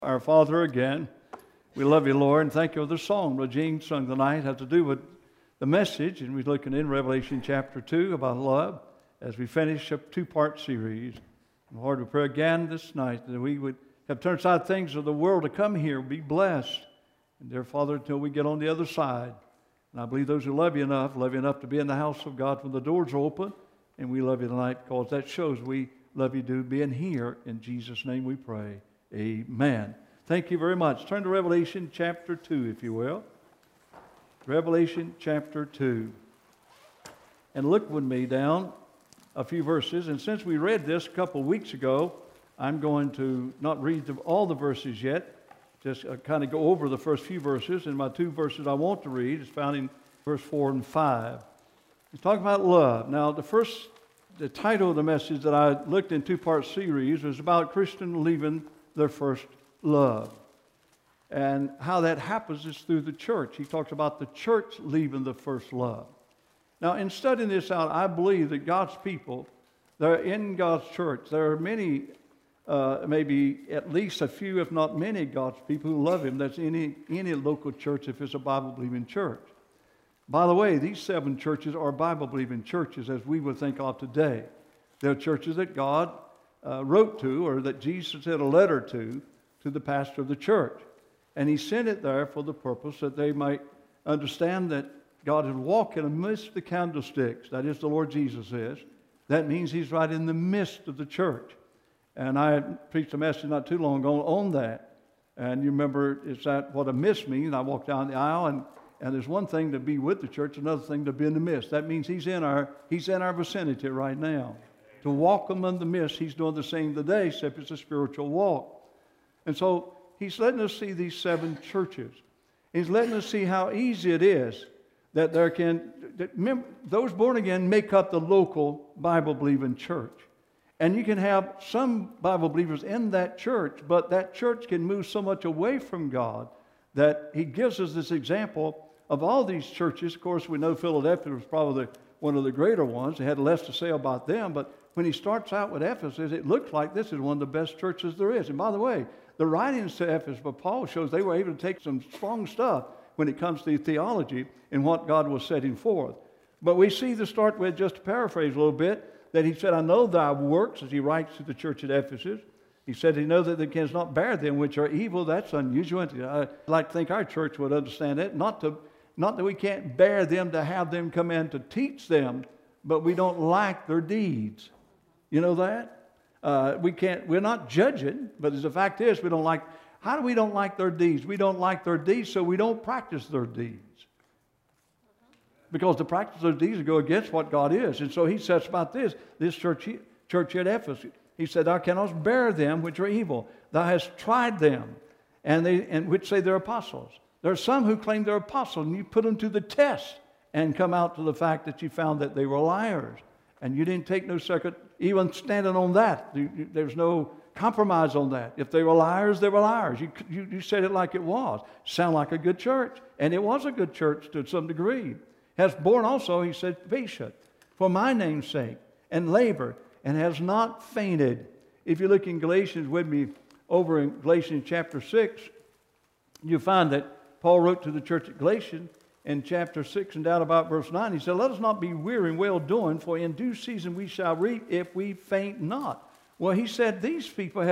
Our Father again, we love you, Lord, and thank you for the song Brother Gene sung tonight. Has to do with the message, and we're looking in Revelation chapter 2 about love as we finish a two-part series. And Lord, we pray again this night that we would have turned aside things of the world to come here, be blessed, and dear Father, until we get on the other side. And I believe those who love you enough to be in the house of God when the doors are open, and we love you tonight because that shows we love you to being here. In Jesus' name we pray. Amen. Thank you very much. Turn to Revelation chapter 2, if you will. Revelation chapter 2. And look with me down a few verses. And since we read this a couple of weeks ago, I'm going to not read all the verses yet, just kind of go over the first few verses. And my two verses I want to read is found in verse 4 and 5. It's talking about love. Now, the title of the message that I looked in two-part series was about Christians leaving their first love. And how that happens is through the church. He talks about the church leaving the first love. Now, in studying this out, I believe that God's people, they're in God's church. There are many, maybe at least a few, if not many, God's people who love Him. That's any local church if it's a Bible-believing church. By the way, these 7 churches are Bible-believing churches as we would think of today. They're churches that God wrote to, or that Jesus sent a letter to the pastor of the church. And He sent it there for the purpose that they might understand that God is walking amidst the candlesticks. That is, the Lord Jesus is. That means He's right in the midst of the church. And I preached a message not too long ago on that. And you remember, it's that what a midst means. I walked down the aisle, and there's one thing to be with the church, another thing to be in the midst. That means He's in our vicinity right now. To walk among the mist, He's doing the same today, except it's a spiritual walk. And so He's letting us see these 7 churches. He's letting us see how easy it is that those born again make up the local Bible-believing church. And you can have some Bible believers in that church, but that church can move so much away from God that He gives us this example of all these churches. Of course, we know Philadelphia was probably one of the greater ones. They had less to say about them, but when he starts out with Ephesus, it looks like this is one of the best churches there is. And by the way, the writings to Ephesus by Paul shows they were able to take some strong stuff when it comes to theology and what God was setting forth. But we see to start with, just to paraphrase a little bit, that he said, I know thy works, as he writes to the church at Ephesus. He said, he knows that they cannot bear them which are evil. That's unusual. I'd like to think our church would understand that. Not that we can't bear them to have them come in to teach them, but we don't like their deeds. You know that? We're not judging, but the fact is we don't like, how do we don't like their deeds? We don't like their deeds, so we don't practice their deeds. Because the practice of those deeds go against what God is. And so he says about this church at Ephesus, he said, thou cannot bear them which are evil. Thou hast tried them, and which say they're apostles. There are some who claim they're apostles, and you put them to the test and come out to the fact that you found that they were liars. And you didn't take no second, even standing on that. There's no compromise on that. If they were liars, they were liars. You said it like it was. Sound like a good church. And it was a good church to some degree. Has borne also, he said, patient for my name's sake, and labor, and has not fainted. If you look in Galatians with me, over in Galatians chapter 6, you find that Paul wrote to the church at Galatians, in chapter 6 and down about verse 9, he said, let us not be weary in well-doing, for in due season we shall reap if we faint not. Well, he said these people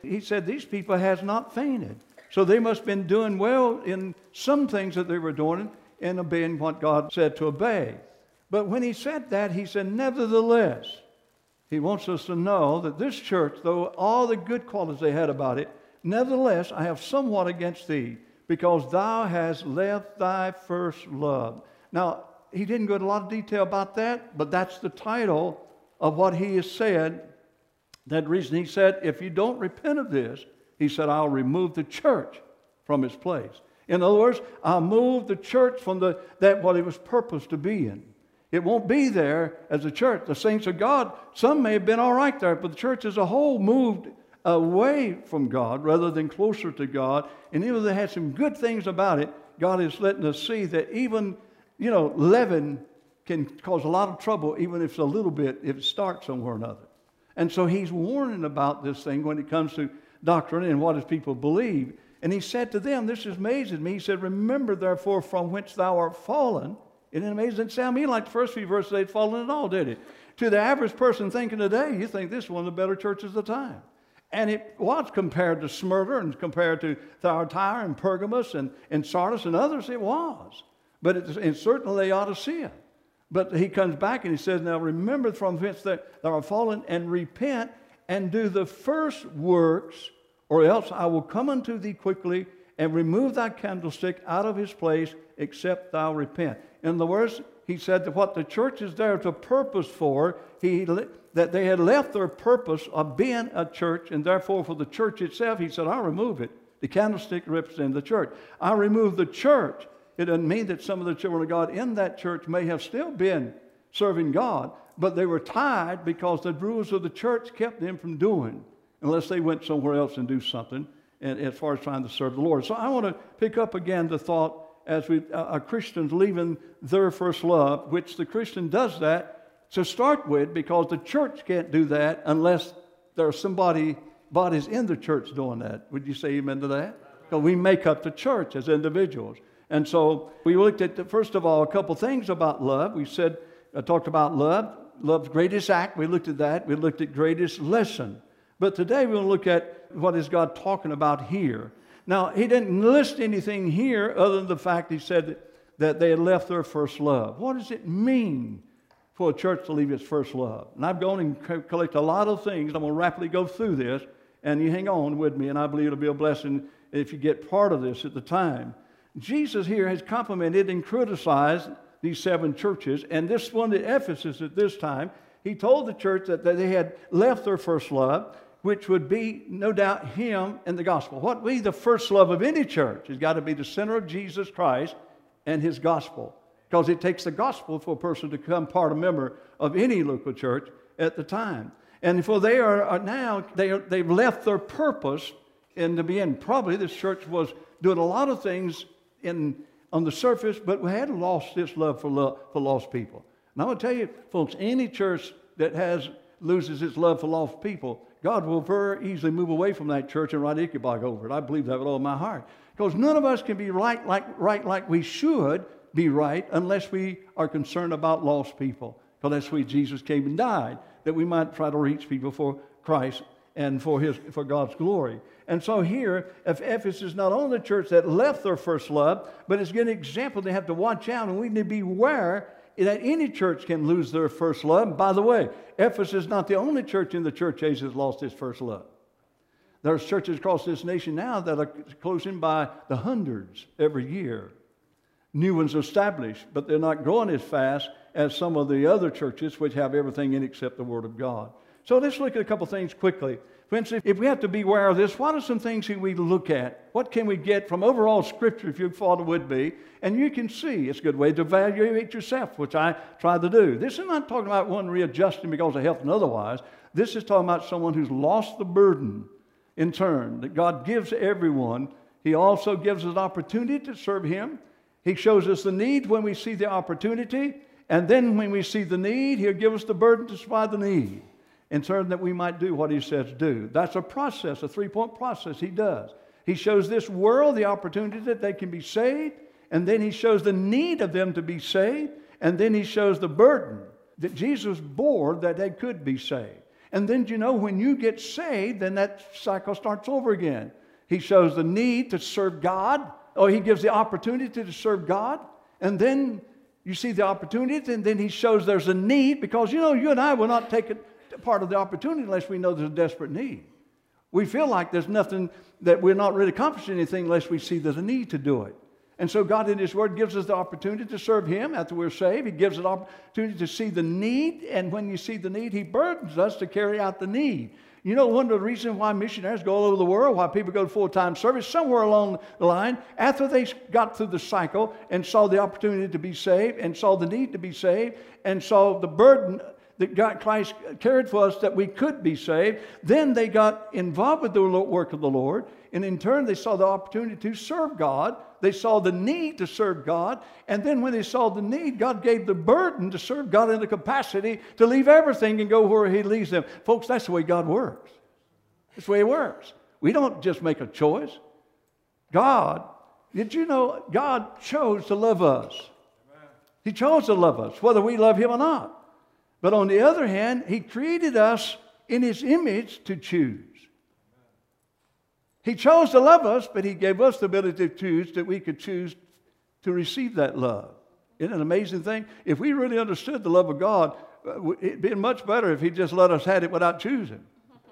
has not fainted. So they must have been doing well in some things that they were doing and obeying what God said to obey. But when he said that, he said, nevertheless, he wants us to know that this church, though all the good qualities they had about it, nevertheless, I have somewhat against thee, because thou hast left thy first love. Now, he didn't go into a lot of detail about that, but that's the title of what he has said. That reason he said, if you don't repent of this, he said, I'll remove the church from its place. In other words, I'll move the church from what it was purposed to be in. It won't be there as a church. The saints of God, some may have been all right there, but the church as a whole moved away from God rather than closer to God. And even though they had some good things about it, God is letting us see that even, leaven can cause a lot of trouble, even if it's a little bit, if it starts somewhere or another. And so he's warning about this thing when it comes to doctrine and what his people believe. And he said to them, this amazes me, he said, remember therefore from whence thou art fallen. Isn't it amazing? It didn't sound to me like the first few verses they'd fallen at all, did it? To the average person thinking today, you think this is one of the better churches of the time. And it was compared to Smyrna and compared to Thyatira and Pergamos and Sardis and others, it was. But and certainly Laodicea. But he comes back and he says, now remember from whence thou art fallen, and repent and do the first works, or else I will come unto thee quickly and remove thy candlestick out of his place, except thou repent. In other words, he said that what the church is there to purpose for, that they had left their purpose of being a church, and therefore for the church itself, he said, I'll remove it. The candlestick represents the church. I'll remove the church. It doesn't mean that some of the children of God in that church may have still been serving God, but they were tied because the rules of the church kept them from doing, unless they went somewhere else and do something, and as far as trying to serve the Lord. So I want to pick up again the thought as we are Christians leaving their first love, which the Christian does that to start with, because the church can't do that unless there's bodies in the church doing that. Would you say amen to that? Because we make up the church as individuals. And so we looked at, first of all, a couple things about love. We said, talked about love, love's greatest act. We looked at that. We looked at greatest lesson. But today we're going to look at what is God talking about here. Now, he didn't list anything here other than the fact he said that they had left their first love. What does it mean for a church to leave its first love? And I've gone and collected a lot of things. I'm going to rapidly go through this, and you hang on with me, and I believe it'll be a blessing if you get part of this at the time. Jesus here has complimented and criticized these 7 churches, and this one at Ephesus at this time, he told the church that they had left their first love, which would be, no doubt, him and the gospel. What would be the first love of any church has got to be the center of Jesus Christ and his gospel, because it takes the gospel for a person to become a member of any local church at the time. And for they are now, they've left their purpose in the beginning. Probably this church was doing a lot of things on the surface, but we had lost this love for lost people. And I want to tell you, folks, any church that loses its love for lost people, God will very easily move away from that church and write Ichabod over it. I believe that with all my heart. Because none of us can be right like we should be right unless we are concerned about lost people. Because that's why Jesus came and died, that we might try to reach people for Christ and for God's glory. And so here, Ephesus is not only the church that left their first love, but it's getting an example they have to watch out, and we need to beware that any church can lose their first love. And by the way, Ephesus is not the only church in the church age that's lost its first love. There's churches across this nation now that are closing by the hundreds every year. New ones established, but they're not growing as fast as some of the other churches which have everything in except the Word of God. So let's look at a couple things quickly. For instance, if we have to be aware of this, what are some things that we look at? What can we get from overall Scripture, if you thought it would be? And you can see it's a good way to evaluate yourself, which I try to do. This is not talking about one readjusting because of health and otherwise. This is talking about someone who's lost the burden in turn that God gives to everyone. He also gives us an opportunity to serve Him. He shows us the need when we see the opportunity. And then when we see the need, He'll give us the burden to supply the need, in turn that we might do what He says do. That's a process, a 3-point process He does. He shows this world the opportunity that they can be saved, and then He shows the need of them to be saved, and then He shows the burden that Jesus bore that they could be saved. And then, when you get saved, then that cycle starts over again. He shows the need to serve God, or He gives the opportunity to serve God, and then you see the opportunity, and then He shows there's a need, because, you and I will not take it part of the opportunity unless we know there's a desperate need. We feel like there's nothing, that we're not really accomplishing anything unless we see there's a need to do it. And so God in His Word gives us the opportunity to serve Him after we're saved. He gives us an opportunity to see the need, and when you see the need, He burdens us to carry out the need. One of the reasons why missionaries go all over the world, why people go to full-time service, somewhere along the line, after they got through the cycle and saw the opportunity to be saved and saw the need to be saved and saw the burden that Christ carried for us that we could be saved, then they got involved with the work of the Lord, and in turn they saw the opportunity to serve God. They saw the need to serve God, and then when they saw the need, God gave the burden to serve God in the capacity to leave everything and go where He leads them. Folks, that's the way God works. That's the way He works. We don't just make a choice. God, did you know God chose to love us? He chose to love us, whether we love Him or not. But on the other hand, He created us in His image to choose. He chose to love us, but He gave us the ability to choose, that we could choose to receive that love. Isn't it an amazing thing? If we really understood the love of God, it'd be much better if He just let us have it without choosing.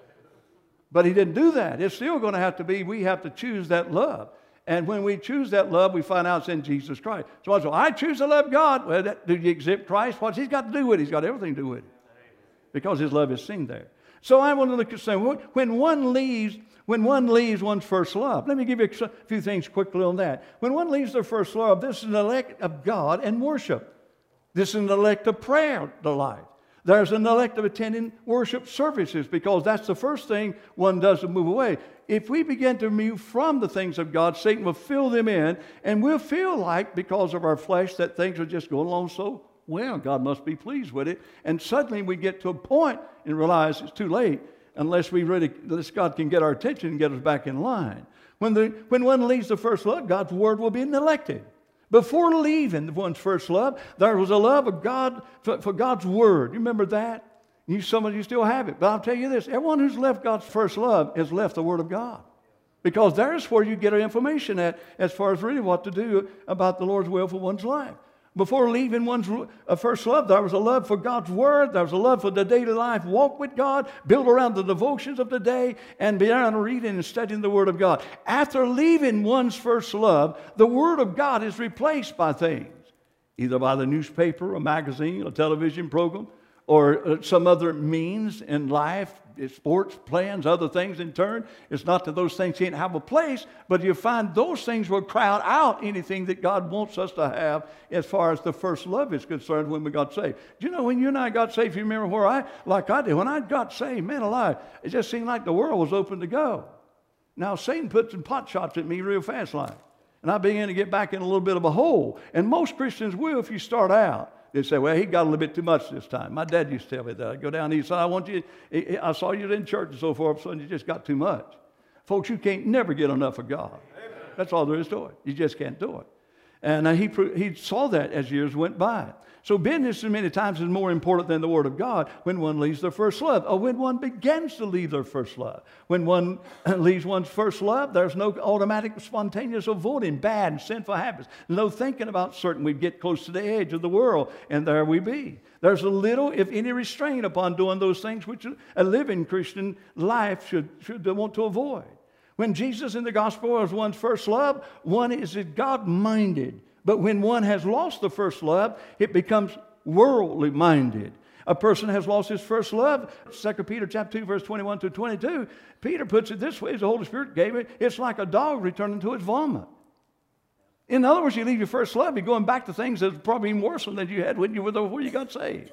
But He didn't do that. It's still going to have to be, we have to choose that love. And when we choose that love, we find out it's in Jesus Christ. So I choose to love God. Well, do you accept Christ? What's He's got to do with it? He's got everything to do with it. Because His love is seen there. So I want to look at something. When one leaves one's first love, let me give you a few things quickly on that. When one leaves their first love, this is an elect of God and worship. This is an elect of prayer delight. There's an elect of attending worship services, because that's the first thing one does to move away. If we begin to move from the things of God, Satan will fill them in, and we'll feel like, because of our flesh, that things are just going along so well. God must be pleased with it. And suddenly we get to a point and realize it's too late unless God can get our attention and get us back in line. When one leaves the first love, God's word will be neglected. Before leaving one's first love, there was a love of God for God's word. You remember that? Some of you still have it. But I'll tell you this, everyone who's left God's first love has left the word of God. Because there's where you get our information at as far as really what to do about the Lord's will for one's life. Before leaving one's first love, there was a love for God's word. There was a love for the daily life walk with God, built around the devotions of the day, and beyond reading and studying the word of God. After leaving one's first love, the word of God is replaced by things, either by the newspaper, a magazine, a television program, or some other means in life, sports, plans, other things in turn. It's not that those things can't have a place, but you find those things will crowd out anything that God wants us to have as far as the first love is concerned when we got saved. Do you know when you and I got saved, you remember I did, when I got saved, man alive, it just seemed like the world was open to go. Now Satan put some pot shots at me real fast like, and I began to get back in a little bit of a hole. And most Christians will if you start out. They say, well, he got a little bit too much this time. My dad used to tell me that. I'd go down and he said, I saw you in church and so forth, so you just got too much. Folks, you can't never get enough of God. Amen. That's all there is to it. You just can't do it. And he saw that as years went by. So business many times is more important than the Word of God when one leaves their first love, or when one begins to leave their first love. When one leaves one's first love, there's no automatic spontaneous avoiding bad and sinful habits. No thinking about certain. We get close to the edge of the world, and there we be. There's a little, if any, restraint upon doing those things which a living Christian life should want to avoid. When Jesus in the gospel was one's first love, one is God-minded. But when one has lost the first love, it becomes worldly minded. A person has lost his first love. 2 Peter chapter 2, verse 21 to 22, Peter puts it this way, as the Holy Spirit gave it, it's like a dog returning to its vomit. In other words, you leave your first love, you're going back to things that's probably even worse than you had when you were there before you got saved.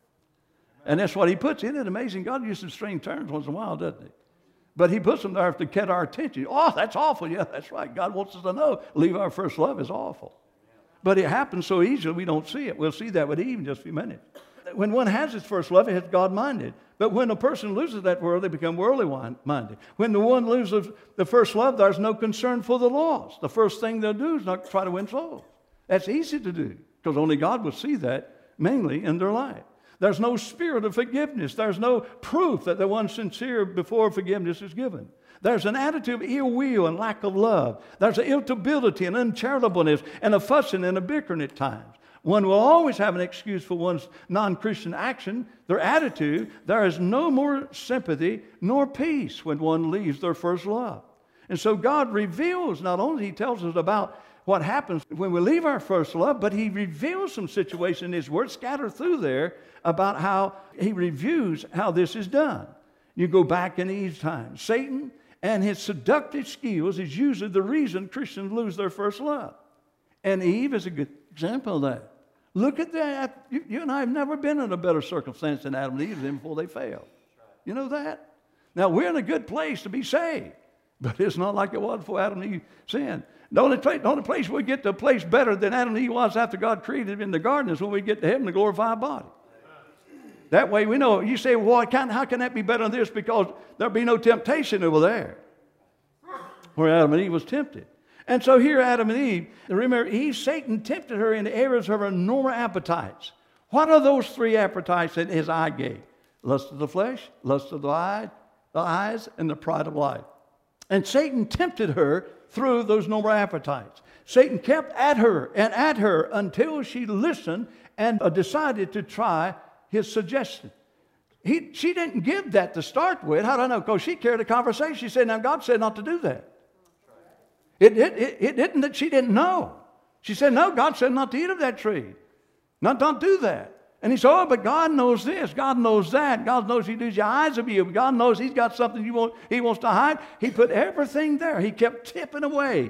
And that's what he puts. Isn't it amazing? God uses some strange terms once in a while, doesn't he? But he puts them there to get our attention. Oh, that's awful. Yeah, that's right. God wants us to know. Leave our first love is awful. But it happens so easily we don't see it. We'll see that with Eve in just a few minutes. When one has his first love, it has God-minded. But when a person loses that world, they become worldly-minded. When the one loses the first love, there's no concern for the lost. The first thing they'll do is not try to win souls. That's easy to do because only God will see that mainly in their life. There's no spirit of forgiveness. There's no proof that the one's sincere before forgiveness is given. There's an attitude of ill will and lack of love. There's an irritability and uncharitableness and a fussing and a bickering at times. One will always have an excuse for one's non-Christian action, their attitude. There is no more sympathy nor peace when one leaves their first love. And so God reveals, not only He tells us about what happens when we leave our first love, but He reveals some situation in His Word scattered through there about how He reviews how this is done. You go back in Eve's time. Satan and his seductive skills is usually the reason Christians lose their first love. And Eve is a good example of that. Look at that. You and I have never been in a better circumstance than Adam and Eve did before they failed. You know that? Now, we're in a good place to be saved, but it's not like it was before Adam and Eve sinned. The only place we get to a place better than Adam and Eve was after God created them in the garden is when we get to heaven to glorify a body. That way we know. You say, well, how can that be better than this? Because there'll be no temptation over there. where Adam and Eve was tempted. And so here Adam and Eve, remember, Satan tempted her in the areas of her normal appetites. What are those three appetites that his eye gave? Lust of the flesh, lust of the eyes, and the pride of life. And Satan tempted her through those normal appetites. Satan kept at her until she listened and decided to try his suggestion. She didn't give that to start with. How do I know? Because she carried a conversation. She said, now God said not to do that. It didn't that she didn't know. She said, no, God said not to eat of that tree. Don't do that. And he said, oh, but God knows this. God knows that. God knows he knows your eyes of you. God knows he's got something he wants to hide. He put everything there. He kept chipping away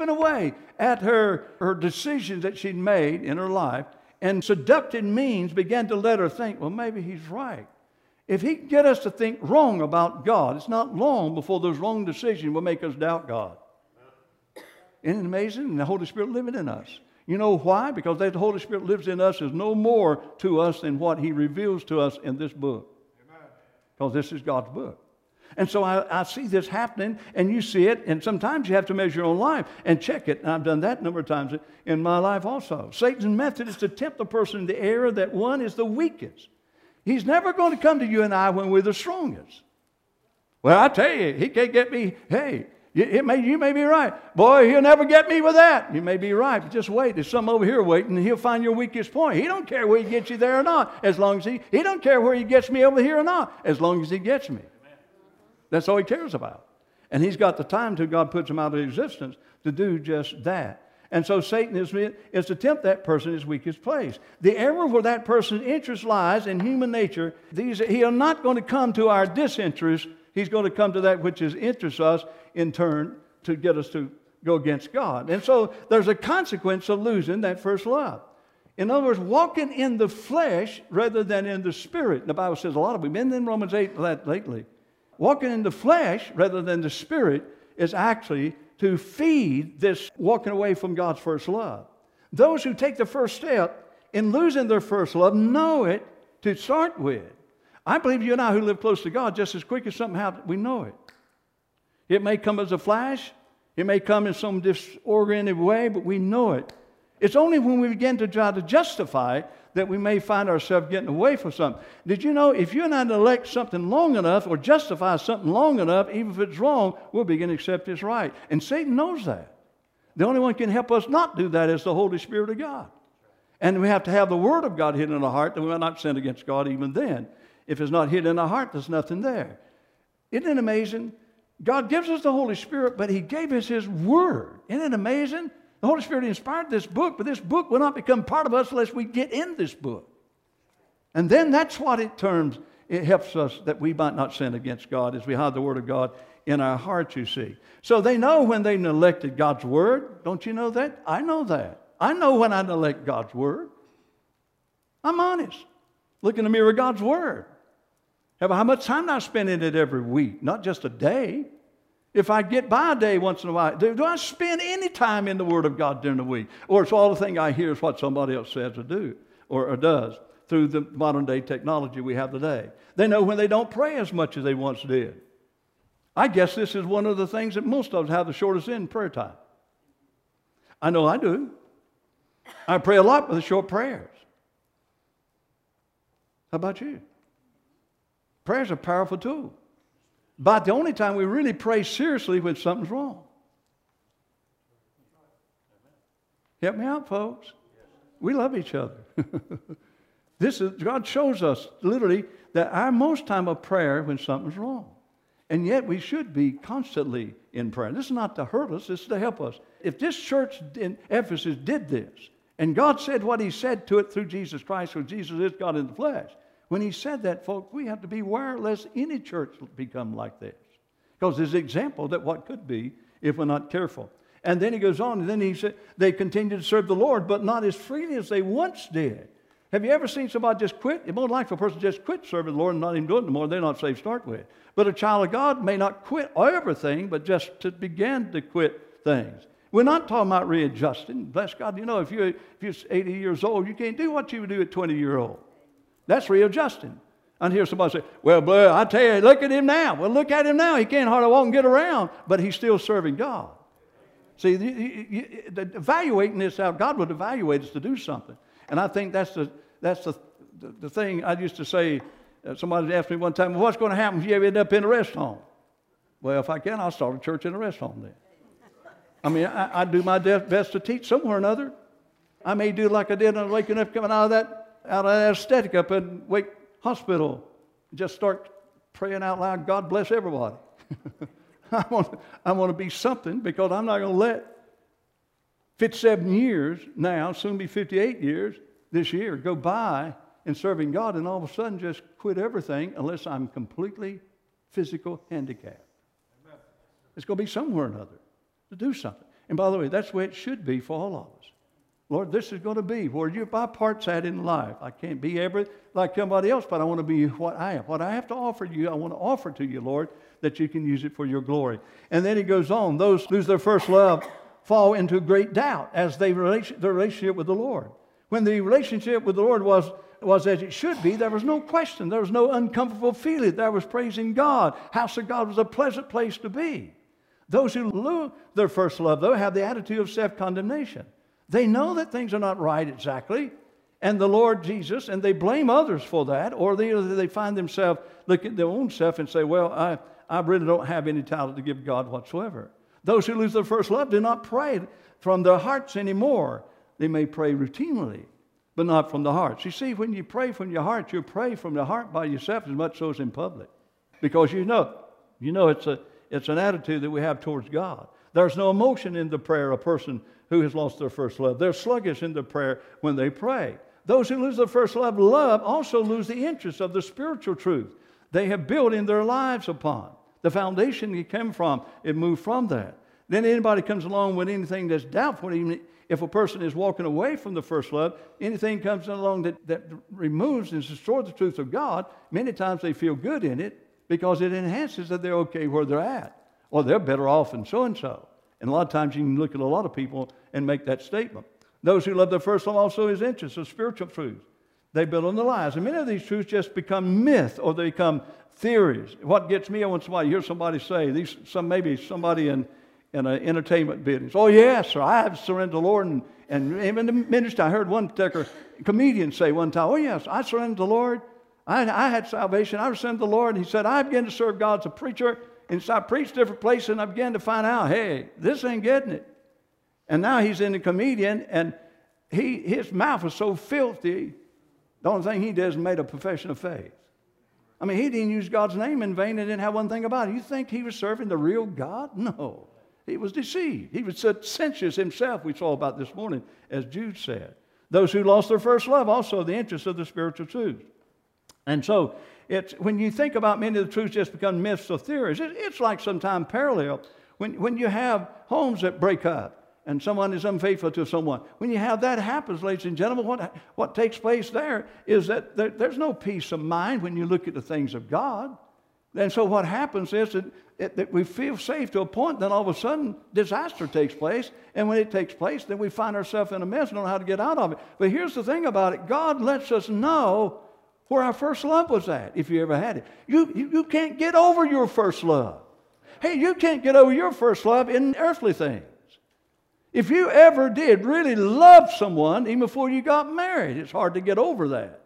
at her decisions that she'd made in her life. And seductive means began to let her think, well, maybe he's right. If he can get us to think wrong about God, it's not long before those wrong decisions will make us doubt God. Isn't it amazing? And the Holy Spirit living in us. You know why? Because the Holy Spirit lives in us is no more to us than what he reveals to us in this book. Amen. Because this is God's book. And so I see this happening, and you see it, and sometimes you have to measure your own life and check it. And I've done that a number of times in my life also. Satan's method is to tempt the person in the area that one is the weakest. He's never going to come to you and I when we're the strongest. Well, I tell you, he can't get me. Hey, you may be right. Boy, he'll never get me with that. You may be right, but just wait. There's some over here waiting, and he'll find your weakest point. He don't care where he gets you there or not, as long as he don't care where he gets me over here or not, as long as he gets me. That's all he cares about. And he's got the time till God puts him out of existence to do just that. And so Satan is to tempt that person in his weakest place. The area where that person's interest lies in human nature, he is not going to come to our disinterest. He's going to come to that which interests us in turn to get us to go against God. And so there's a consequence of losing that first love. In other words, walking in the flesh rather than in the spirit. The Bible says a lot of we've been in Romans 8 lately. Walking in the flesh rather than the spirit is actually to feed this walking away from God's first love. Those who take the first step in losing their first love know it to start with. I believe you and I who live close to God, just as quick as something happens, we know it. It may come as a flash. It may come in some disoriented way, but we know it. It's only when we begin to try to justify it that we may find ourselves getting away from something. Did you know if you and I neglect something long enough or justify something long enough, even if it's wrong, we'll begin to accept it's right. And Satan knows that. The only one who can help us not do that is the Holy Spirit of God. And we have to have the Word of God hidden in our heart that we might not sin against God even then. If it's not hidden in our heart, there's nothing there. Isn't it amazing? God gives us the Holy Spirit, but He gave us His Word. Isn't it amazing? The Holy Spirit inspired this book, but this book will not become part of us unless we get in this book. And then that's what it helps us that we might not sin against God as we hide the Word of God in our hearts, you see. So they know when they neglected God's Word. Don't you know that? I know that. I know when I neglect God's Word. I'm honest. Look in the mirror of God's Word. How much time do I spend in it every week? Not just a day. If I get by a day once in a while, do I spend any time in the Word of God during the week? Or it's all the thing I hear is what somebody else says or do or does through the modern day technology we have today. They know when they don't pray as much as they once did. I guess this is one of the things that most of us have the shortest in prayer time. I know I do. I pray a lot with the short prayers. How about you? Prayer is a powerful tool. But the only time we really pray seriously when something's wrong. Help me out, folks. We love each other. God shows us literally that our most time of prayer when something's wrong. And yet we should be constantly in prayer. This is not to hurt us, this is to help us. If this church in Ephesus did this, and God said what He said to it through Jesus Christ, for Jesus is God in the flesh. When He said that, folks, we have to beware lest any church become like this. Because there's an example that what could be if we're not careful. And then He goes on, and then He said, they continue to serve the Lord, but not as freely as they once did. Have you ever seen somebody just quit? It's more likely for a person just quit serving the Lord and not even doing it anymore. They're not saved to start with. But a child of God may not quit everything, but just to begin to quit things. We're not talking about readjusting. Bless God, you know, if you're 80 years old, you can't do what you would do at 20-year-old. That's readjusting. I hear somebody say, well, boy, I tell you, look at him now. Well, look at him now. He can't hardly walk and get around, but he's still serving God. See, evaluating this out, God would evaluate us to do something. And I think that's the thing I used to say. Somebody asked me one time, well, what's going to happen if you ever end up in a rest home? Well, if I can, I'll start a church in a rest home then. I mean, I do my best to teach somewhere or another. I may do like I did on waking up, coming out of that anesthetic up in Wake Hospital. Just start praying out loud, God bless everybody. I want to be something, because I'm not going to let 57 years now, soon be 58 years this year, go by in serving God and all of a sudden just quit everything unless I'm completely physical handicapped. Amen. It's going to be somewhere or another to do something. And by the way, that's the way it should be for all of us. Lord, this is going to be where my part's at in life. I can't be everything like somebody else, but I want to be what I am. What I have to offer you, I want to offer to you, Lord, that you can use it for your glory. And then he goes on, those who lose their first love fall into great doubt as their relationship with the Lord. When the relationship with the Lord was as it should be, there was no question. There was no uncomfortable feeling. There was praising God. House of God was a pleasant place to be. Those who lose their first love, though, have the attitude of self-condemnation. They know that things are not right exactly, and the Lord Jesus, and they blame others for that, or they find themselves look at their own self and say, well, I really don't have any talent to give God whatsoever. Those who lose their first love do not pray from their hearts anymore. They may pray routinely, but not from the hearts. You see, when you pray from your heart, you pray from the heart by yourself as much so as in public. Because you know it's an attitude that we have towards God. There's no emotion in the prayer of a person who has lost their first love. They're sluggish in the prayer when they pray. Those who lose their first love also lose the interest of the spiritual truth they have built in their lives upon. The foundation you came from, it moved from that. Then anybody comes along with anything that's doubtful, even if a person is walking away from the first love, anything comes along that removes and destroys the truth of God, many times they feel good in it because it enhances that they're okay where they're at. Or they're better off than so-and-so. And a lot of times you can look at a lot of people and make that statement. Those who love their first love also is interest of spiritual truths. They build on the lies. And many of these truths just become myth or they become theories. What gets me, I want somebody to hear somebody say, maybe somebody in an entertainment business. Oh, yes, sir, I have surrendered to the Lord. And even the ministry, I heard one particular comedian say one time, oh, yes, I surrendered to the Lord. I had salvation. I surrendered to the Lord. And he said, I began to serve God as a preacher. And so I preached different places, and I began to find out, hey, this ain't getting it. And now he's in the comedian, and his mouth was so filthy, the only thing he did is made a profession of faith. I mean, he didn't use God's name in vain and didn't have one thing about it. You think he was serving the real God? No. He was deceived. He was sensuous himself, we saw about this morning, as Jude said. Those who lost their first love also the interest of the spiritual truth. And so, when you think about many of the truths just become myths or theories, it's like sometimes parallel. When you have homes that break up and someone is unfaithful to someone, when you have that happens, ladies and gentlemen, what takes place there is that there's no peace of mind when you look at the things of God. And so what happens is that we feel safe to a point, then all of a sudden disaster takes place. And when it takes place, then we find ourselves in a mess and don't know how to get out of it. But here's the thing about it. God lets us know where our first love was at, if you ever had it. You can't get over your first love. Hey, you can't get over your first love in earthly things. If you ever did really love someone, even before you got married, it's hard to get over that.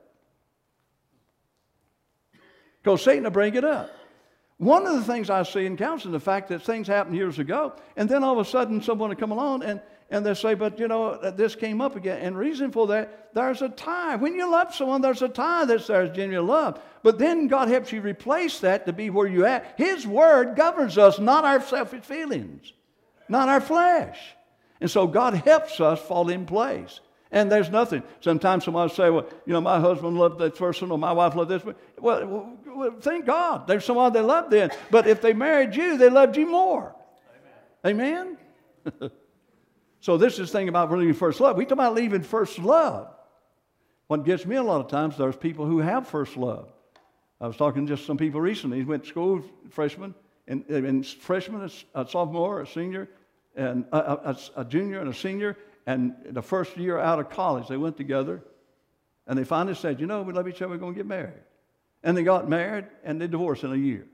Because Satan will bring it up. One of the things I see in counseling, the fact that things happened years ago, and then all of a sudden someone will come along and they say, but this came up again. And the reason for that, there's a tie. When you love someone, there's a tie that's there's genuine love. But then God helps you replace that to be where you're at. His word governs us, not our selfish feelings, not our flesh. And so God helps us fall in place. And there's nothing. Sometimes somebody will say, well, my husband loved that person or my wife loved this. Well, thank God. There's someone they loved then. But if they married you, they loved you more. Amen? So this is the thing about leaving first love. We talk about leaving first love. What gets me a lot of times, there's people who have first love. I was talking to just some people recently. He went to school, freshman, and freshman, a sophomore, a senior, and a junior and a senior. And the first year out of college, they went together. And they finally said, we love each other, we're going to get married. and they got married, and they divorced in a year.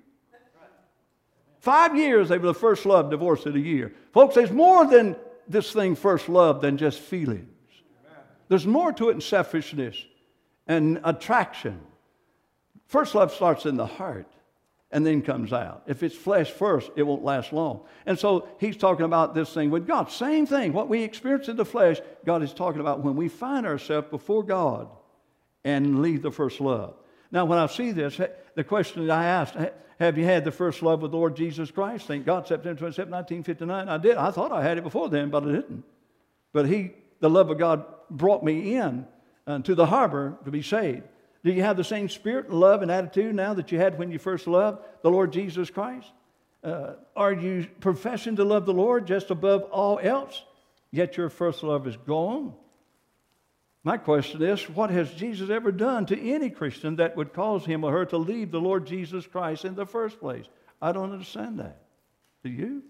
5 years, they were the first love, divorced in a year. Folks, there's more than this thing, first love, than just feelings. There's more to it than selfishness and attraction. First love starts in the heart and then comes out. If it's flesh first, it won't last long. And so he's talking about this thing with God. Same thing. What we experience in the flesh, God is talking about when we find ourselves before God and leave the first love. Now, when I see this, the question that I asked, have you had the first love with the Lord Jesus Christ? Thank God, September 27, 1959. I did. I thought I had it before then, but I didn't. But the love of God brought me in to the harbor to be saved. Do you have the same spirit, love, and attitude now that you had when you first loved the Lord Jesus Christ? Are you professing to love the Lord just above all else, yet your first love is gone? My question is, what has Jesus ever done to any Christian that would cause him or her to leave the Lord Jesus Christ in the first place? I don't understand that. Do you?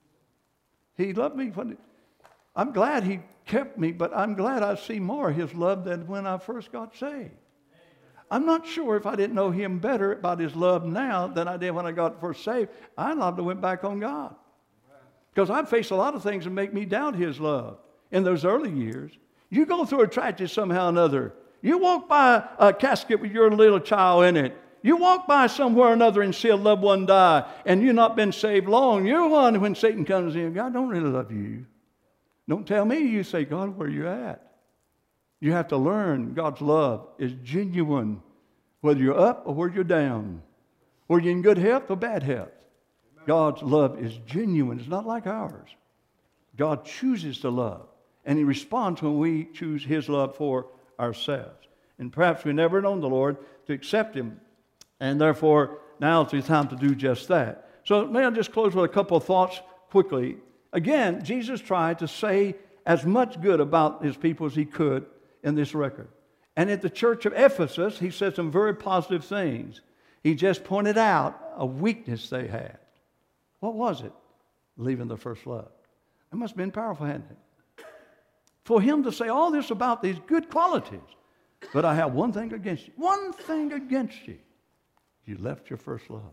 He loved me. I'm glad he kept me, but I'm glad I see more of his love than when I first got saved. I'm not sure if I didn't know him better about his love now than I did when I got first saved. I'd love to went back on God. Because I've faced a lot of things that make me doubt his love in those early years. You go through a tragedy somehow or another. You walk by a casket with your little child in it. You walk by somewhere or another and see a loved one die, and you've not been saved long. You're one when Satan comes in. God don't really love you. Don't tell me. You say, God, where you at? You have to learn God's love is genuine, whether you're up or whether you're down, whether you're in good health or bad health. God's love is genuine. It's not like ours. God chooses to love, and he responds when we choose his love for ourselves. And perhaps we've never known the Lord to accept him, and therefore now it's the time to do just that. So may I just close with a couple of thoughts quickly. Again, Jesus tried to say as much good about his people as he could in this record. And at the church of Ephesus, he said some very positive things. He just pointed out a weakness they had. What was it? Leaving the first love. It must have been powerful, hadn't it? For him to say all this about these good qualities, but I have one thing against you. One thing against you. You left your first love.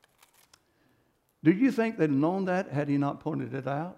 Do you think they'd known that had he not pointed it out?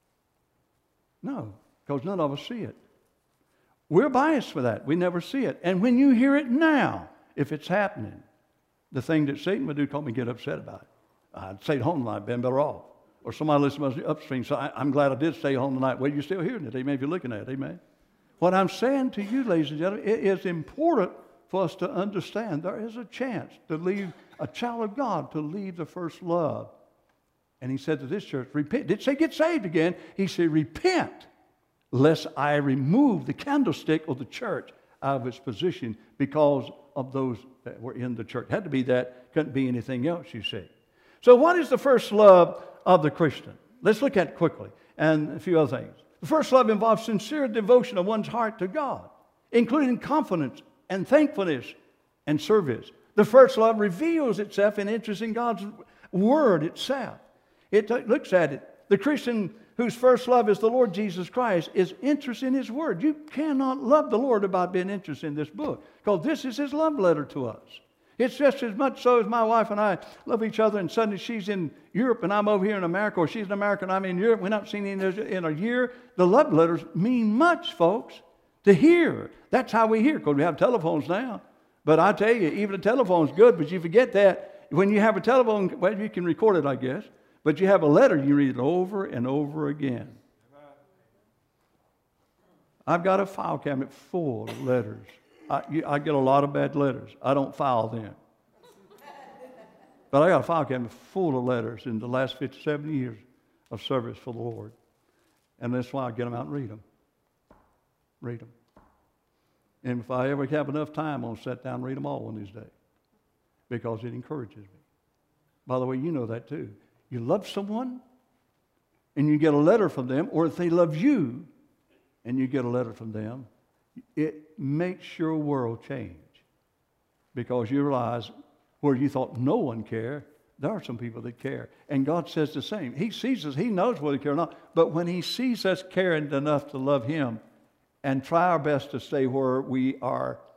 No, because none of us see it. We're biased for that. We never see it. And when you hear it now, if it's happening, the thing that Satan would do, call me get upset about it. I'd stayed home tonight, been better off. Or somebody listened to my upstream, so I'm glad I did stay home tonight. Well, you're still hearing it, amen, if you're looking at it, amen. What I'm saying to you, ladies and gentlemen, it is important for us to understand there is a chance to leave, a child of God, to leave the first love. And he said to this church, repent. Didn't say get saved again. He said, repent, lest I remove the candlestick of the church out of its position because of those that were in the church. It had to be that. Couldn't be anything else, you see. So what is the first love of the Christian? Let's look at it quickly and a few other things. The first love involves sincere devotion of one's heart to God, including confidence and thankfulness and service. The first love reveals itself in interest in God's Word itself. It looks at it. The Christian whose first love is the Lord Jesus Christ is interested in his Word. You cannot love the Lord about being interested in this book, because this is his love letter to us. It's just as much so as my wife and I love each other, and suddenly she's in Europe and I'm over here in America, or she's in America and I'm in Europe. We're not seen in a year. The love letters mean much, folks, to hear. That's how we hear, because we have telephones now. But I tell you, even a telephone's good, but you forget that. When you have a telephone, well, you can record it, I guess. But you have a letter, you read it over and over again. I've got a file cabinet full of letters. I get a lot of bad letters. I don't file them. But I got a file cabinet full of letters in the last 57 years of service for the Lord. And that's why I get them out and read them. Read them. And if I ever have enough time, I'll sit down and read them all one of these days, because it encourages me. By the way, you know that too. You love someone, and you get a letter from them, or if they love you, and you get a letter from them, it makes your world change, because you realize where you thought no one cared, there are some people that care. And God says the same. He sees us. He knows whether we care or not. But when he sees us caring enough to love him and try our best to stay where we are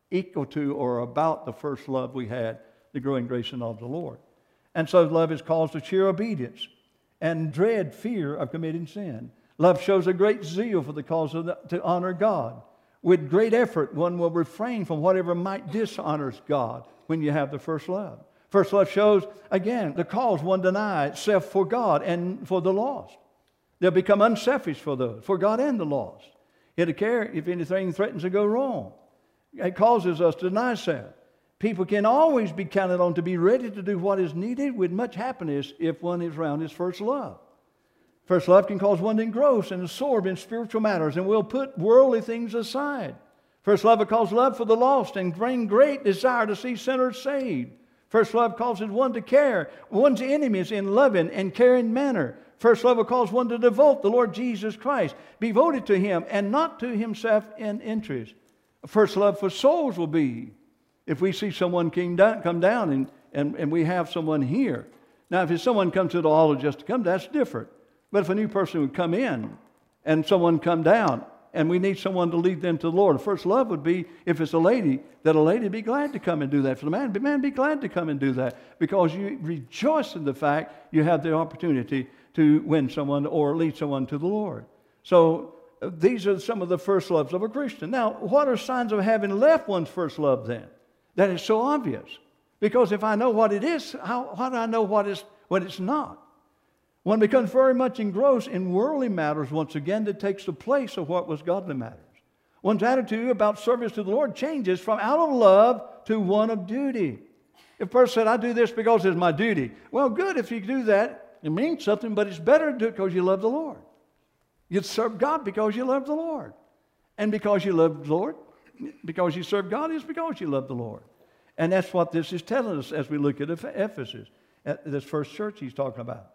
equal to or about the first love we had, the growing grace and love of the Lord. And so love is caused to cheer obedience and dread fear of committing sin. Love shows a great zeal for the cause to honor God. With great effort, one will refrain from whatever might dishonor God when you have the first love. First love shows, again, the cause one denies self for God and for the lost. They'll become unselfish for those, for God and the lost. It'll care if anything threatens to go wrong. It causes us to deny self. People can always be counted on to be ready to do what is needed with much happiness if one is around his first love. First love can cause one to engross and absorb in spiritual matters and will put worldly things aside. First love will cause love for the lost and bring great desire to see sinners saved. First love causes one to care one's enemies in loving and caring manner. First love will cause one to devote the Lord Jesus Christ, be devoted to Him and not to himself in interest. First love for souls will be if we see someone come down and we have someone here. Now, if someone comes to the altar just to come, that's different. But if a new person would come in and someone come down and we need someone to lead them to the Lord, the first love would be, if it's a lady, that a lady be glad to come and do that. For the man, be glad to come and do that because you rejoice in the fact you have the opportunity to win someone or lead someone to the Lord. So these are some of the first loves of a Christian. Now, what are signs of having left one's first love then? That is so obvious. Because if I know what it is, how do I know what it's not? One becomes very much engrossed in worldly matters once again that takes the place of what was godly matters. One's attitude about service to the Lord changes from out of love to one of duty. If a person said, I do this because it's my duty. Well, good if you do that. It means something, but it's better to do it because you love the Lord. You serve God because you love the Lord. And because you love the Lord, because you serve God, is because you love the Lord. And that's what this is telling us as we look at Ephesus, at this first church he's talking about.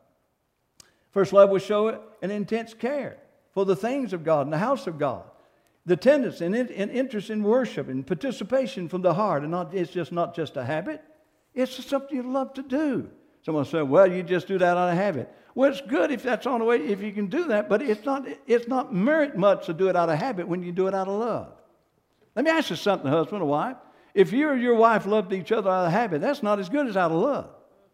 First love will show an intense care for the things of God and the house of God. The tendency and interest in worship and participation from the heart. And it's just not just a habit. It's something you love to do. Someone said, well, you just do that out of habit. Well, it's good if that's on the way, if you can do that, but it's not merit much to do it out of habit when you do it out of love. Let me ask you something, husband or wife. If you or your wife loved each other out of habit, that's not as good as out of love.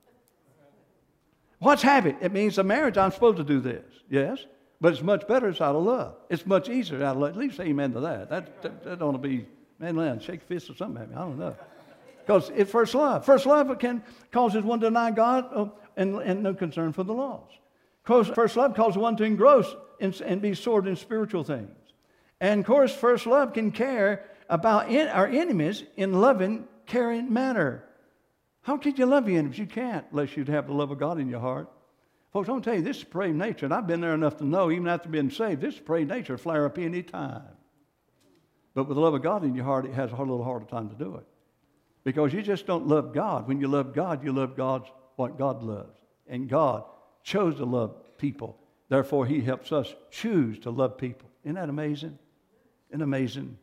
What's habit? It means a marriage, I'm supposed to do this. Yes, but it's much better it's out of love. It's much easier out of love. At least say amen to that. That ought to be, man, shake a fist or something at me. I don't know. Because it's first love. First love causes one to deny God and no concern for the lost. First love causes one to engross and be absorbed in spiritual things. And of course, first love can care about our enemies in loving, caring manner. How can you love your enemies? You can't unless you have the love of God in your heart. Folks, I'm telling you, this is depraved nature, and I've been there enough to know, even after being saved, this depraved nature will flare up any time. But with the love of God in your heart, it has a little harder time to do it. Because you just don't love God. When you love God what God loves. And God chose to love people. Therefore, He helps us choose to love people. Isn't that amazing? Isn't amazing?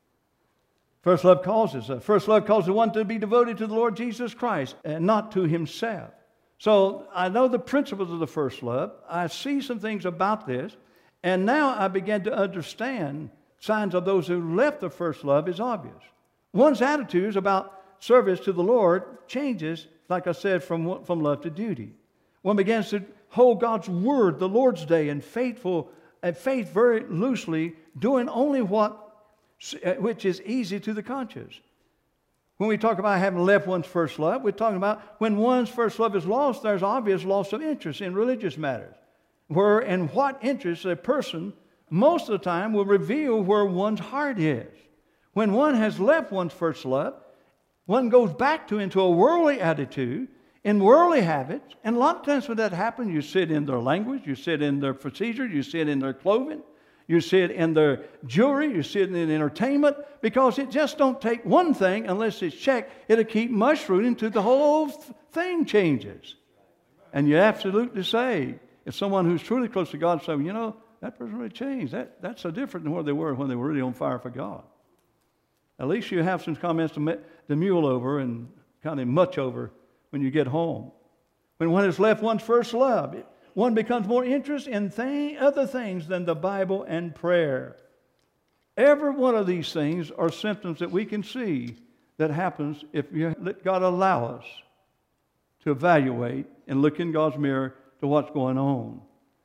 First love causes one to be devoted to the Lord Jesus Christ and not to himself. So I know the principles of the first love. I see some things about this. And now I begin to understand signs of those who left the first love is obvious. One's attitudes about service to the Lord changes, like I said, from love to duty. One begins to hold God's word, the Lord's day, and faith very loosely, doing only which is easy to the conscience. When we talk about having left one's first love, we're talking about when one's first love is lost, there's obvious loss of interest in religious matters. Where and what interest a person most of the time will reveal where one's heart is. When one has left one's first love, one goes back into a worldly attitude, in worldly habits, and a lot of times when that happens, you see it in their language, you see it in their procedure, you see it in their clothing, you see it in their jewelry, you see it in entertainment, because it just don't take one thing unless it's checked. It'll keep mushrooming until the whole thing changes. And you absolutely say, if someone who's truly close to God says, you know, that person really changed. That's so different than where they were when they were really on fire for God. At least you have some comments to mule over and kind of much over when you get home. When one has left one's first love, one becomes more interested in other things than the Bible and prayer. Every one of these things are symptoms that we can see that happens if you let God allow us to evaluate and look in God's mirror to what's going on.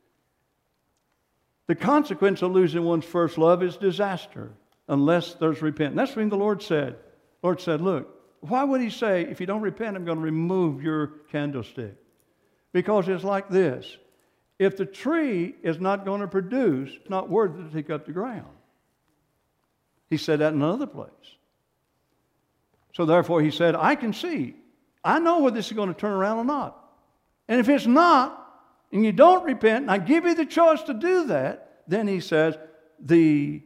The consequence of losing one's first love is disaster unless there's repentance. That's when the Lord said, look, why would he say, if you don't repent, I'm going to remove your candlestick? Because it's like this. If the tree is not going to produce, it's not worth it to take up the ground. He said that in another place. So therefore he said, I can see. I know whether this is going to turn around or not. And if it's not, and you don't repent, and I give you the choice to do that, then he says, the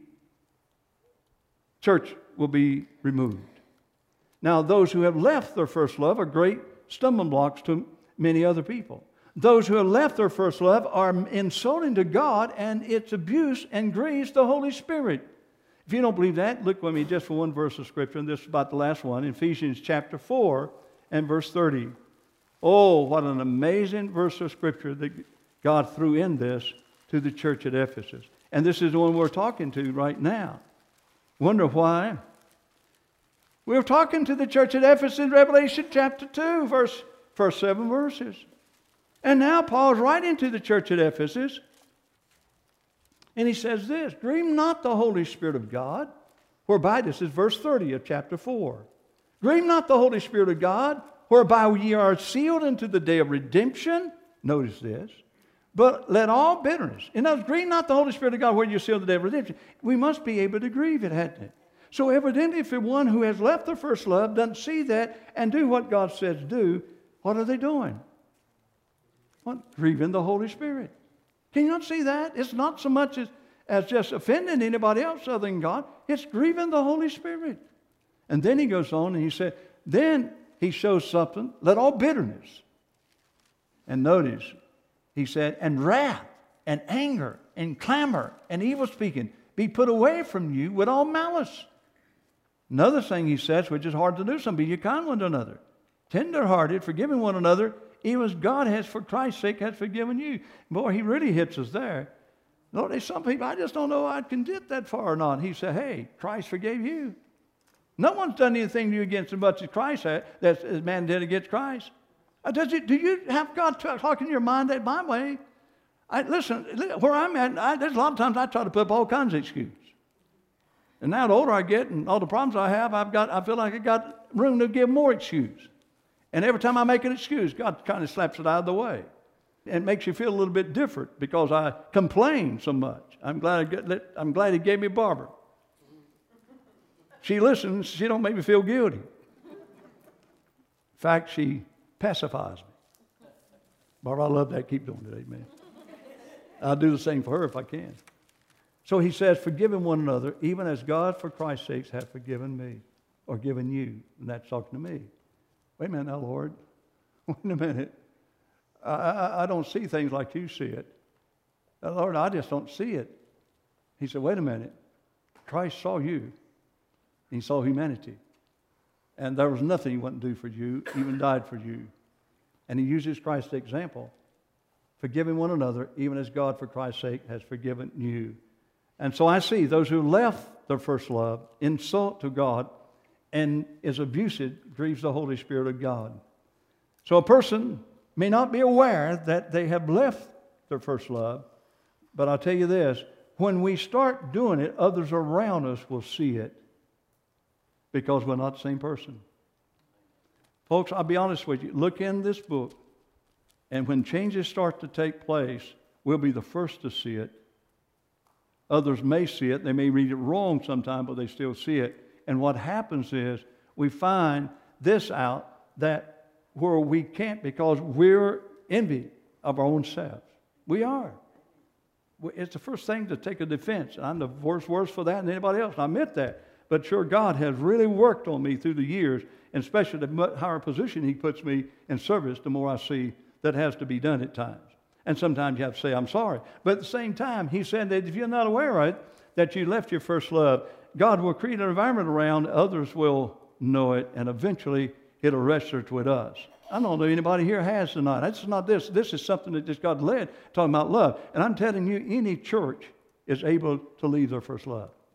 church will be removed. Now, those who have left their first love are great stumbling blocks to many other people. Those who have left their first love are insulting to God, and it's abuse and grieves the Holy Spirit. If you don't believe that, look with me just for one verse of Scripture, and this is about the last one, Ephesians chapter 4 and verse 30. Oh, what an amazing verse of Scripture that God threw in this to the church at Ephesus. And this is the one we're talking to right now. Wonder why? We're talking to the church at Ephesus in Revelation chapter 2, first 7 verses. And now Paul's writing to the church at Ephesus, and he says this, grieve not the Holy Spirit of God, whereby, this is verse 30 of chapter 4. Grieve not the Holy Spirit of God, whereby ye are sealed unto the day of redemption. Notice this. But let all bitterness. In other words, grieve not the Holy Spirit of God where you're sealed unto the day of redemption. We must be able to grieve it, hadn't it? So evidently, if the one who has left their first love doesn't see that and do what God says do, what are they doing? What? Grieving the Holy Spirit. Can you not see that? It's not so much as just offending anybody else other than God. It's grieving the Holy Spirit. And then he goes on and he said, then he shows something, let all bitterness. And notice, he said, and wrath, and anger, and clamor, and evil speaking be put away from you with all malice. Another thing he says, which is hard to do, some be you kind one to another, tender-hearted, forgiving one another, even as God has, for Christ's sake, has forgiven you. Boy, he really hits us there. Lord, there's some people, I just don't know I can get that far or not. He said, hey, Christ forgave you. No one's done anything to you against as much as Christ had, as man did against Christ. Do you have God talking in your mind that my way? Listen, where I'm at, there's a lot of times I try to put up all kinds of excuses. And now the older I get and all the problems I have, I feel like I got room to give more excuse. And every time I make an excuse, God kind of slaps it out of the way. And it makes you feel a little bit different because I complain so much. I'm glad he gave me Barbara. She listens, she don't make me feel guilty. In fact, she pacifies me. Barbara, I love that. Keep doing it, amen. I'll do the same for her if I can. So he says, forgiving one another, even as God for Christ's sake hath forgiven me, or given you. And that's talking to me. Wait a minute now, Lord. Wait a minute. I don't see things like you see it. Lord, I just don't see it. He said, wait a minute. Christ saw you. He saw humanity. And there was nothing he wouldn't do for you, even died for you. And he uses Christ's example. Forgiving one another, even as God for Christ's sake has forgiven you. And so I see those who left their first love, insult to God, and is abusive, grieves the Holy Spirit of God. So a person may not be aware that they have left their first love, but I'll tell you this, when we start doing it, others around us will see it because we're not the same person. Folks, I'll be honest with you. Look in this book, and when changes start to take place, we'll be the first to see it. Others may see it. They may read it wrong sometime, but they still see it. And what happens is we find this out, that where we can't, because we're envy of our own selves. We are. It's the first thing to take a defense. I'm the worst for that than anybody else. And I admit that. But sure, God has really worked on me through the years, and especially the higher position he puts me in service, the more I see that has to be done at times. And sometimes you have to say, I'm sorry. But at the same time, he said that if you're not aware of it, that you left your first love, God will create an environment around, others will know it, and eventually it'll register with us. I don't know if anybody here has tonight. It's not this. This is something that just God led, talking about love. And I'm telling you, any church is able to leave their first love.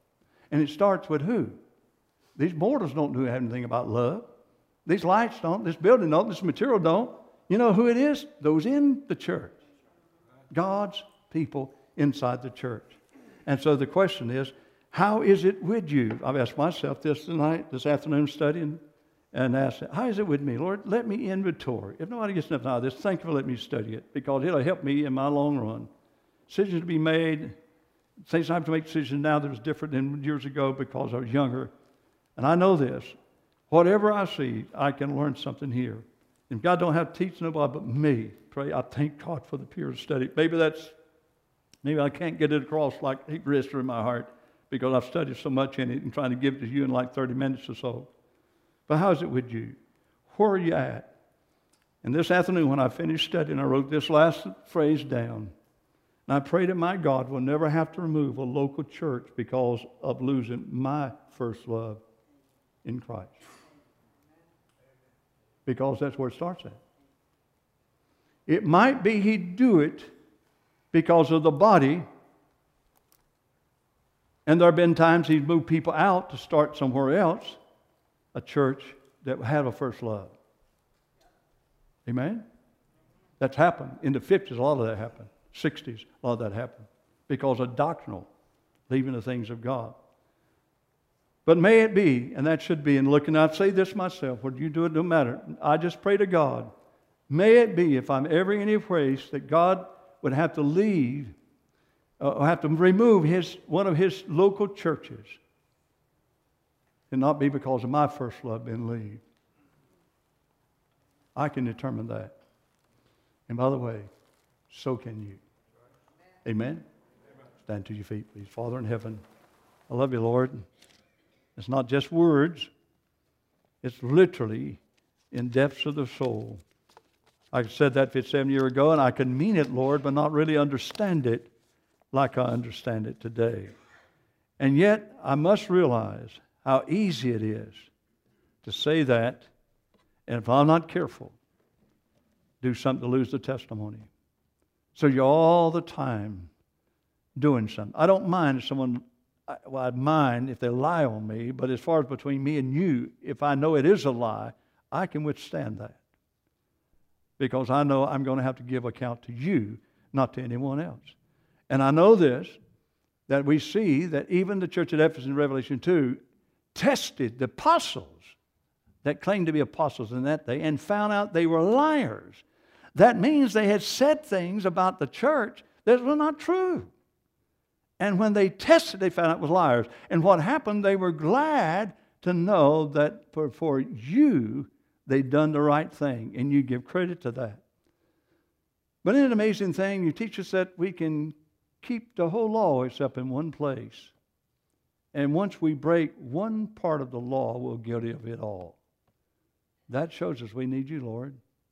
And it starts with who? These mortals don't know anything about love. These lights don't. This building don't. This material don't. You know who it is? Those in the church. God's people inside the church. And so the question is, how is it with you? I've asked myself this afternoon studying, and asked, how is it with me? Lord, let me inventory. If nobody gets nothing out of this, thank you for letting me study it, because it'll help me in my long run. Decisions to be made. Things I have to make decisions now that was different than years ago because I was younger. And I know this. Whatever I see, I can learn something here. If God don't have to teach nobody but me, pray, I thank God for the pure study. Maybe I can't get it across like He registered in my heart because I've studied so much in it and trying to give it to you in like 30 minutes or so. But how is it with you? Where are you at? And this afternoon when I finished studying, I wrote this last phrase down. And I pray that my God will never have to remove a local church because of losing my first love in Christ. Because that's where it starts at. It might be He'd do it because of the body. And there have been times He's moved people out to start somewhere else, a church that had a first love. Amen? That's happened. In the 50s, a lot of that happened. 60s, a lot of that happened. Because of doctrinal, leaving the things of God. But may it be, and that should be, and looking, I say this myself, whether you do it, don't matter. I just pray to God, may it be, if I'm ever in any place that God would have to leave, or have to remove one of His local churches, and not be because of my first love being leave. I can determine that. And by the way, so can you. Amen? Stand to your feet, please. Father in heaven, I love you, Lord. It's not just words. It's literally in depths of the soul. I said that 57 years ago, and I can mean it, Lord, but not really understand it like I understand it today. And yet, I must realize how easy it is to say that, and if I'm not careful, do something to lose the testimony. So you're all the time doing something. I don't mind if someone... Well, I mind if they lie on me, but as far as between me and you, if I know it is a lie, I can withstand that. Because I know I'm going to have to give account to you, not to anyone else. And I know this, that we see that even the church at Ephesus in Revelation 2 tested the apostles that claimed to be apostles in that day and found out they were liars. That means they had said things about the church that were not true. And when they tested, they found out it was liars. And what happened, they were glad to know that for you, they'd done the right thing. And you give credit to that. But isn't it an amazing thing? You teach us that we can keep the whole law except in one place. And once we break one part of the law, we're guilty of it all. That shows us we need you, Lord.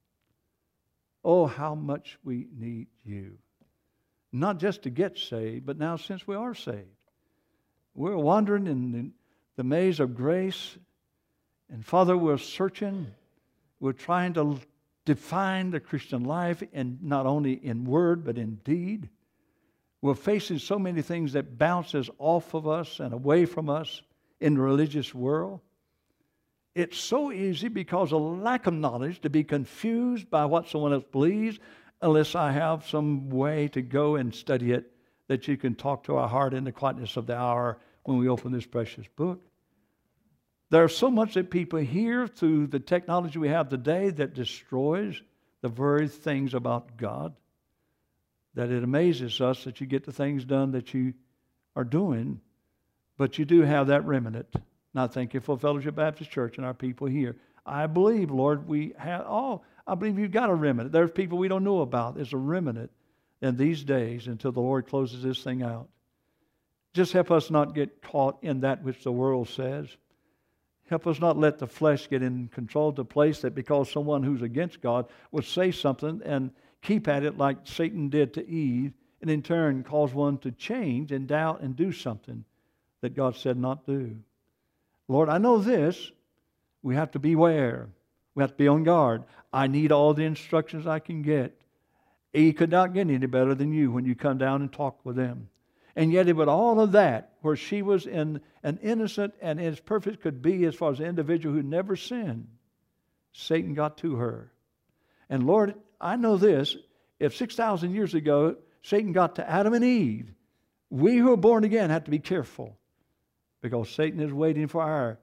Oh, how much we need you. Not just to get saved, but now since we are saved. We're wandering in the maze of grace. And Father, we're searching. We're trying to define the Christian life, and not only in word, but in deed. We're facing so many things that bounces off of us and away from us in the religious world. It's so easy because of lack of knowledge to be confused by what someone else believes, unless I have some way to go and study it, that you can talk to our heart in the quietness of the hour when we open this precious book. There's so much that people hear through the technology we have today that destroys the very things about God, that it amazes us that you get the things done that you are doing, but you do have that remnant. And I thank you for Fellowship Baptist Church and our people here. I believe, Lord, I believe you've got a remnant. There's people we don't know about. There's a remnant in these days until the Lord closes this thing out. Just help us not get caught in that which the world says. Help us not let the flesh get in control of the place that because someone who's against God would say something and keep at it like Satan did to Eve, and in turn cause one to change and doubt and do something that God said not do. Lord, I know this. We have to beware. We have to be on guard. I need all the instructions I can get. He could not get any better than you when you come down and talk with them. And yet with all of that, where she was in an innocent and as perfect could be as far as an individual who never sinned, Satan got to her. And Lord, I know this, if 6,000 years ago Satan got to Adam and Eve, we who are born again have to be careful, because Satan is waiting for our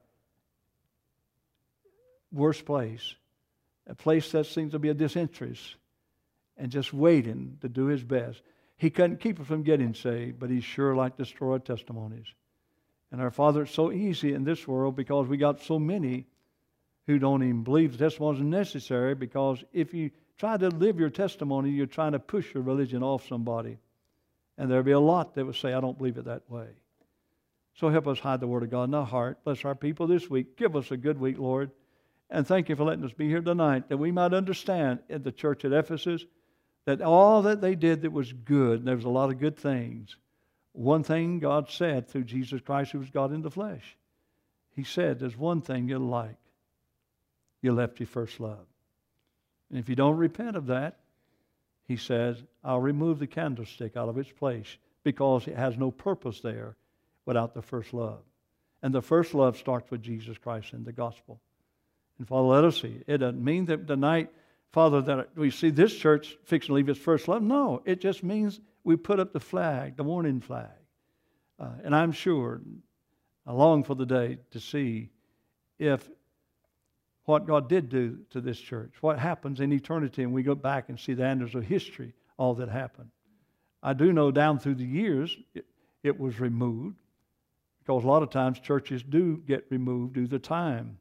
worst place, a place that seems to be a disinterest, and just waiting to do his best. He couldn't keep us from getting saved, but he's sure like to destroy testimonies. And our Father, it's so easy in this world because we got so many who don't even believe the testimony is necessary, because if you try to live your testimony, you're trying to push your religion off somebody. And there'll be a lot that will say, I don't believe it that way. So help us hide the Word of God in our heart. Bless our people this week. Give us a good week, Lord. And thank you for letting us be here tonight, that we might understand in the church at Ephesus that all that they did that was good, and there was a lot of good things. One thing God said through Jesus Christ, who was God in the flesh. He said, there's one thing you'll like. You left your first love. And if you don't repent of that, he says, I'll remove the candlestick out of its place, because it has no purpose there without the first love. And the first love starts with Jesus Christ and the gospel. And Father, let us see. It doesn't mean that tonight, Father, that we see this church fixing to leave its first love. No, it just means we put up the flag, the warning flag. And I'm sure, I long for the day to see if what God did do to this church, what happens in eternity, and we go back and see the annals of history, all that happened. I do know down through the years it was removed, because a lot of times churches do get removed due to time.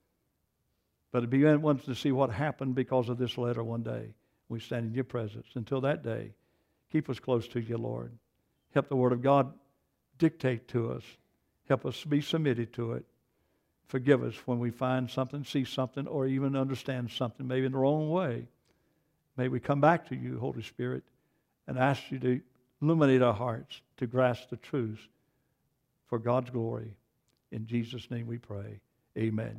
But it'd be one to see what happened because of this letter one day. We stand in your presence. Until that day, keep us close to you, Lord. Help the Word of God dictate to us. Help us be submitted to it. Forgive us when we find something, see something, or even understand something, maybe in the wrong way. May we come back to you, Holy Spirit, and ask you to illuminate our hearts to grasp the truth for God's glory. In Jesus' name we pray. Amen.